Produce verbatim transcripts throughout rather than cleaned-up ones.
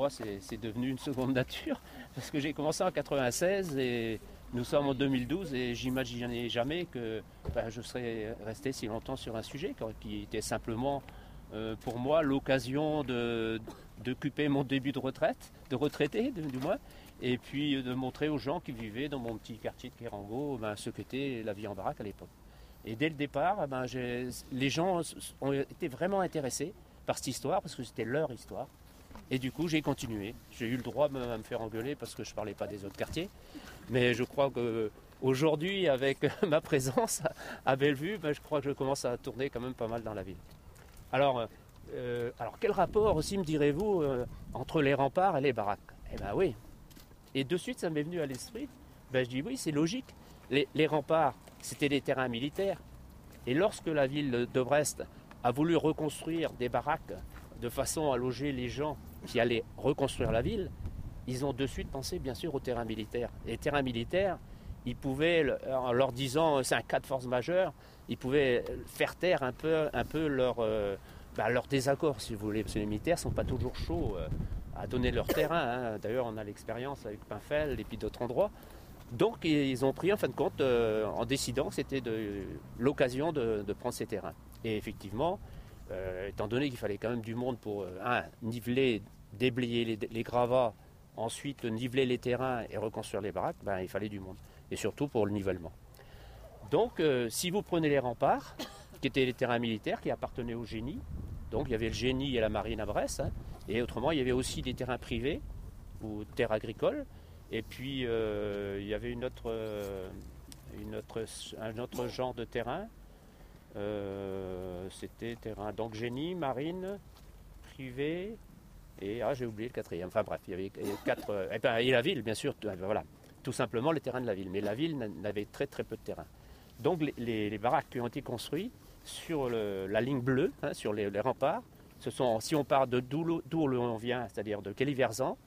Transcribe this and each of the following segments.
moi, c'est devenu une seconde nature, parce que j'ai commencé en quatre-vingt-seize et nous sommes en deux mille douze et j'imaginais jamais que ben, je serais resté si longtemps sur un sujet quoi, qui était simplement euh, pour moi l'occasion d'occuper mon début de retraite, de retraité de, du moins, et puis de montrer aux gens qui vivaient dans mon petit quartier de Kérango ben, ce qu'était la vie en baraque à l'époque. Et dès le départ, ben, les gens ont été vraiment intéressés par cette histoire, parce que c'était leur histoire. Et du coup, j'ai continué. J'ai eu le droit de me faire engueuler parce que je ne parlais pas des autres quartiers. Mais je crois qu'aujourd'hui, avec ma présence à Bellevue, ben, je crois que je commence à tourner quand même pas mal dans la ville. Alors, euh, alors quel rapport aussi, me direz-vous, euh, entre les remparts et les baraques? Eh bien oui. Et de suite, ça m'est venu à l'esprit. Ben, je dis oui, c'est logique. Les, les remparts, c'était des terrains militaires. Et lorsque la ville de Brest a voulu reconstruire des baraques de façon à loger les gens qui allaient reconstruire la ville, ils ont de suite pensé bien sûr aux terrains militaires. Les terrains militaires, ils pouvaient, en leur disant c'est un cas de force majeure, ils pouvaient faire taire un peu, un peu leur, euh, bah, leur désaccord, si vous voulez, parce que les militaires ne sont pas toujours chauds euh, à donner leur terrain. Hein. D'ailleurs, on a l'expérience avec Pinfel et puis d'autres endroits. Donc, ils ont pris en fin de compte, euh, en décidant que c'était l'occasion de, de prendre ces terrains. Et effectivement, euh, étant donné qu'il fallait quand même du monde pour euh, un, niveler, déblayer les, les gravats, ensuite niveler les terrains et reconstruire les baraques, ben, il fallait du monde. Et surtout pour le nivellement. Donc, euh, si vous prenez les remparts, qui étaient les terrains militaires qui appartenaient au génie, donc il y avait le génie et la marine à Brest, hein, et autrement il y avait aussi des terrains privés ou terres agricoles, et puis euh, il y avait une autre, euh, une autre, un autre genre de terrain, euh, c'était terrain donc génie, marine, privé, et ah, j'ai oublié le quatrième, enfin bref, il y avait, il y avait quatre, euh, et, ben, et la ville bien sûr, voilà, tout simplement les terrains de la ville, mais la ville n'avait très très peu de terrain. Donc les, les, les baraques qui ont été construites sur le, la ligne bleue, hein, sur les, les remparts, ce sont, si on part de d'où l'on vient, c'est-à-dire de Kelly-Verzan,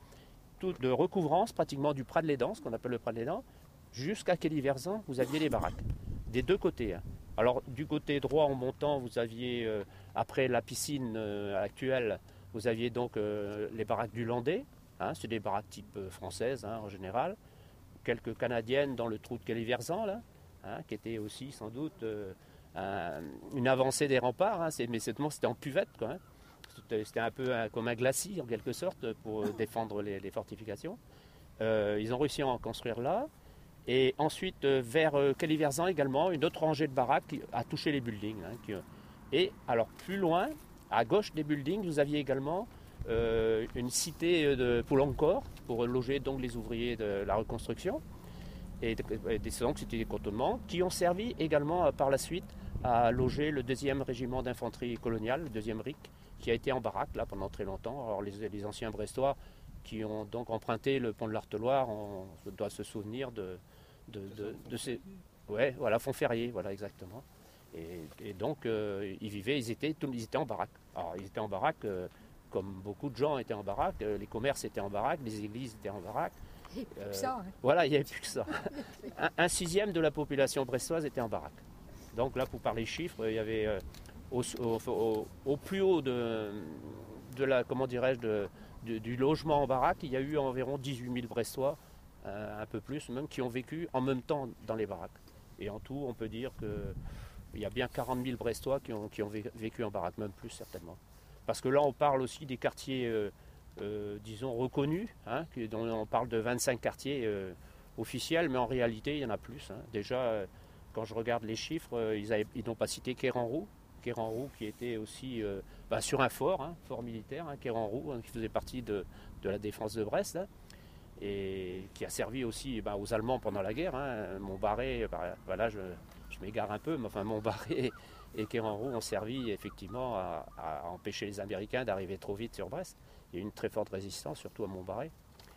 de recouvrance pratiquement du Prat de l'Édent, ce qu'on appelle le Prat de l'Édent, jusqu'à Kelly-Verzan, vous aviez les baraques, des deux côtés. Hein. Alors du côté droit en montant, vous aviez, euh, après la piscine euh, actuelle, vous aviez donc euh, les baraques du Landais, hein, c'est des baraques type euh, françaises hein, en général, quelques canadiennes dans le trou de Kelly-Verzan, là, hein, qui était aussi sans doute euh, un, une avancée des remparts, hein, mais c'était en cuvette, quoi. Hein. C'était un peu un, comme un glacis en quelque sorte pour défendre les, les fortifications. Euh, ils ont réussi à en construire là. Et ensuite, euh, vers euh, Kelly-Verzan également, une autre rangée de baraques a touché les buildings. Hein, qui, et alors plus loin, à gauche des buildings, vous aviez également euh, une cité de Poulencourt pour loger donc les ouvriers de la reconstruction. Et, et donc c'était des cantonnements qui ont servi également par la suite à loger le deuxième régiment d'infanterie coloniale, le deuxième R I C, qui a été en baraque là pendant très longtemps. Alors les, les anciens Brestois qui ont donc emprunté le pont de l'Arteloire, on doit se souvenir de, de, de, de ces... Ouais, voilà, Fontferrier, voilà exactement. Et, et donc euh, ils vivaient, ils étaient, ils étaient en baraque. Alors ils étaient en baraque euh, comme beaucoup de gens étaient en baraque, euh, les commerces étaient en baraque, les églises étaient en baraque. Il n'y avait plus que ça. Hein. Voilà, il n'y avait plus que ça. un, un sixième de la population brestoise était en baraque. Donc là, pour parler chiffres, il y avait euh, au, au, au, au plus haut de, de la, comment dirais-je, de, de, du logement en baraque, il y a eu environ dix-huit mille Brestois, euh, un peu plus même, qui ont vécu en même temps dans les baraques. Et en tout, on peut dire qu'il y a bien quarante mille Brestois qui ont, qui ont vécu en baraque, même plus certainement. Parce que là, on parle aussi des quartiers... Euh, Euh, disons reconnus, hein, dont on parle de vingt-cinq quartiers euh, officiels, mais en réalité il y en a plus. Hein. Déjà, euh, quand je regarde les chiffres, euh, ils, avaient, ils n'ont pas cité Kéranroux, Kéranroux qui était aussi euh, bah, sur un fort, hein, fort militaire, hein, Kéranroux, hein, qui faisait partie de, de la défense de Brest, hein, et qui a servi aussi bah, aux Allemands pendant la guerre. Hein. Montbarré, bah, voilà, je, je m'égare un peu, mais enfin Montbarré et Kéranroux ont servi effectivement à, à empêcher les Américains d'arriver trop vite sur Brest. Il y a eu une très forte résistance, surtout à Montbarré.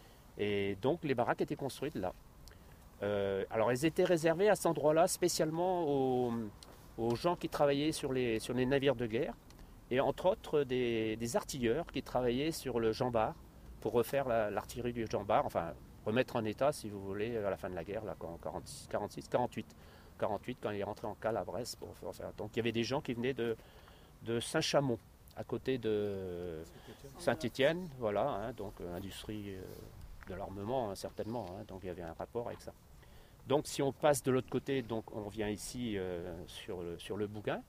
Et donc les baraques étaient construites là. Euh, alors elles étaient réservées à cet endroit-là spécialement aux, aux gens qui travaillaient sur les, sur les navires de guerre, et entre autres des, des artilleurs qui travaillaient sur le Jean Bart pour refaire l'artillerie la, du Jean Bart, enfin remettre en état si vous voulez à la fin de la guerre, là, en quarante-six, quarante-six, quarante-huit. quarante-huit quand il est rentré en cale à Brest pour faire. Donc il y avait des gens qui venaient de, de Saint-Chamond. à côté de Saint-Étienne, voilà, hein, donc euh, industrie euh, de l'armement hein, certainement, hein, donc il y avait un rapport avec ça. Donc si on passe de l'autre côté, donc on vient ici euh, sur, le, sur le Bougain,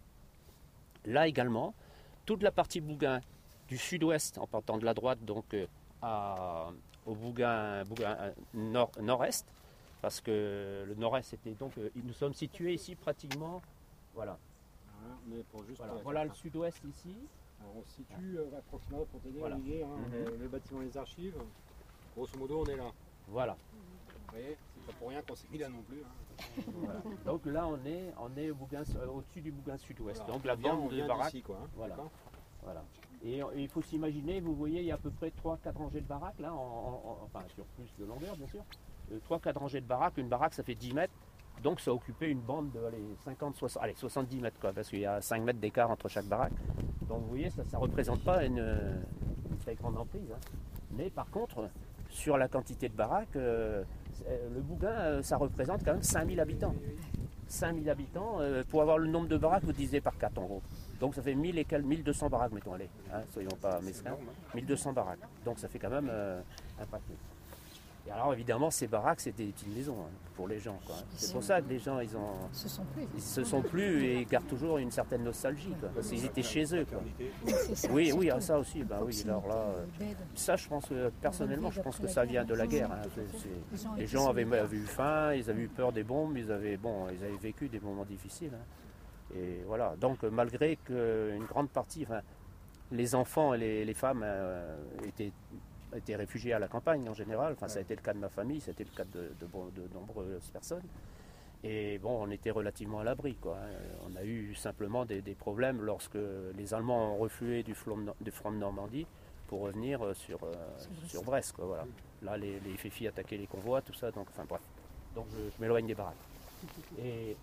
là également, toute la partie Bougain du sud-ouest en partant de la droite donc euh, à, au Bougain, Bougain euh, nord, nord-est, parce que le nord-est c'était donc, euh, nous sommes situés ici pratiquement, voilà. Voilà, mais pour juste Voilà, pour voilà le sud-ouest ici. Alors, on se situe euh, approximativement pour t'aider Voilà. Olivier, hein, Mhm. le, le bâtiment des archives. Grosso modo, on est là. Voilà. Vous voyez, c'est pas pour rien qu'on s'est mis là non plus. Hein. Voilà. Donc là on est, on est au, Bougain, euh, au-dessus du Bougain sud-ouest. Voilà. Donc la On vient- viande on de vient baraque. d'ici, quoi, hein. Voilà. D'accord. Voilà. Et euh, il faut s'imaginer, vous voyez, il y a à peu près trois quatre rangées de baraques, là, en, en- en- enfin sur plus de longueur bien sûr. trois quatre rangées de baraques, une baraque ça fait dix mètres, donc ça occupait une bande de allez, cinquante, soixante, allez, soixante-dix mètres, quoi, parce qu'il y a cinq mètres d'écart entre chaque baraque. Donc vous voyez, ça ne représente pas une, une très grande emprise. Hein. Mais par contre, sur la quantité de baraques, euh, le Bougain, euh, ça représente quand même cinq mille habitants. cinq mille habitants, euh, pour avoir le nombre de baraques, vous divisez par quatre en gros. Donc ça fait mille et quelques, mille deux cents baraques, mettons, allez, hein, soyons pas mesquins, mille deux cents baraques. Donc ça fait quand même euh, un paquet. Et alors évidemment, ces baraques, c'était des petites maisons hein, pour les gens. Quoi. C'est pour ça que les gens, ils ont, Ce sont plus. ils se sont plus et ils gardent toujours une certaine nostalgie, quoi, parce qu'ils étaient chez eux. Quoi. Oui, c'est ça, Oui, oui, surtout. ah, ça aussi, bah oui. Alors là, euh, D'aide. ça, je pense que personnellement, je pense que ça vient de la guerre. Hein. C'est- c'est- Les gens Les étaient gens avaient, solidaires. avaient eu faim, ils avaient eu peur des bombes, ils avaient, bon, ils avaient vécu des moments difficiles. Hein. Et voilà. Donc, malgré qu'une grande partie, enfin, les enfants et les, les femmes euh, étaient, étaient réfugiés à la campagne en général. Enfin, ça a été le cas de ma famille, c'était le cas de, de, bon- de nombreuses personnes. Et bon, on était relativement à l'abri, quoi. hein. On a eu simplement des, des problèmes lorsque les Allemands ont reflué du front, de Nor- du front de Normandie pour revenir euh, sur, euh, Sur Brest. sur Brest, quoi, voilà. Là, les, les Féfis attaquaient les convois, tout ça, donc, enfin bref. Donc je, je m'éloigne des baraques. Et